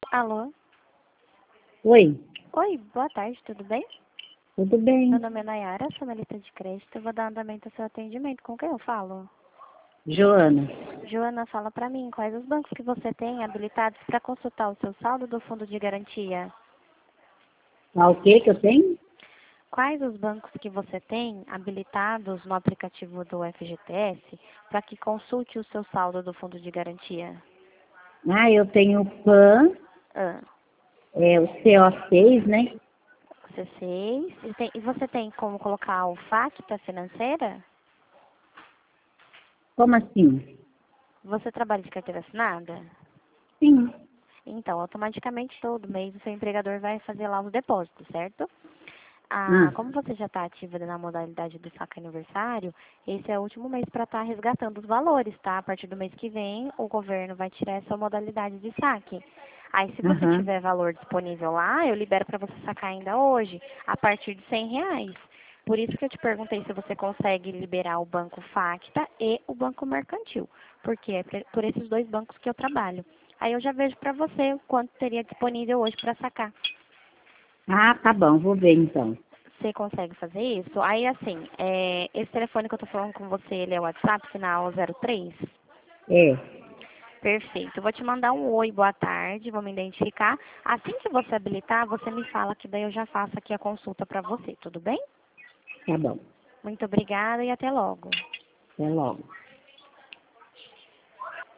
Alô? Oi, Oi, boa tarde, tudo bem? tudo Meu bem? nome é Nayara, sou analista de crédito. Eu vou dar andamento ao seu atendimento. Com quem eu falo? Joana, Joana, fala pra mim quais os bancos que você tem habilitados para consultar o seu saldo do fundo de garantia. o que eu tenho? Quais os bancos que você tem habilitados no aplicativo do FGTS para que consulte o seu saldo do fundo de garantia? Eu tenho o PAN, Ah, o CO6, né? C6. E você tem como colocar o FAQ para financeira? Como assim? Você trabalha de carteira assinada? Sim. Então, automaticamente todo mês o seu empregador vai fazer lá os depósitos, certo? Ah, Como você já está ativa na modalidade do saque aniversário, esse é o último mês para estar resgatando os valores, tá? A partir do mês que vem, o governo vai tirar essa modalidade de saque. Aí, se você aham. tiver valor disponível lá, eu libero para você sacar ainda hoje, a partir de R$ 100. Por isso que eu te perguntei se você consegue liberar o Banco Facta e o Banco Mercantil, porque é por esses dois bancos que eu trabalho. Aí eu já vejo para você o quanto teria disponível hoje para sacar. Tá bom, vou ver então. Você consegue fazer isso? Aí, assim, esse telefone que eu tô falando com você, ele é o WhatsApp, final 03? É, Perfeito. Eu vou te mandar um oi, boa tarde, vou me identificar. Assim que você habilitar, você me fala que daí eu já faço aqui a consulta para você, tudo bem? tá bom. Muito obrigada e até logo. Até logo.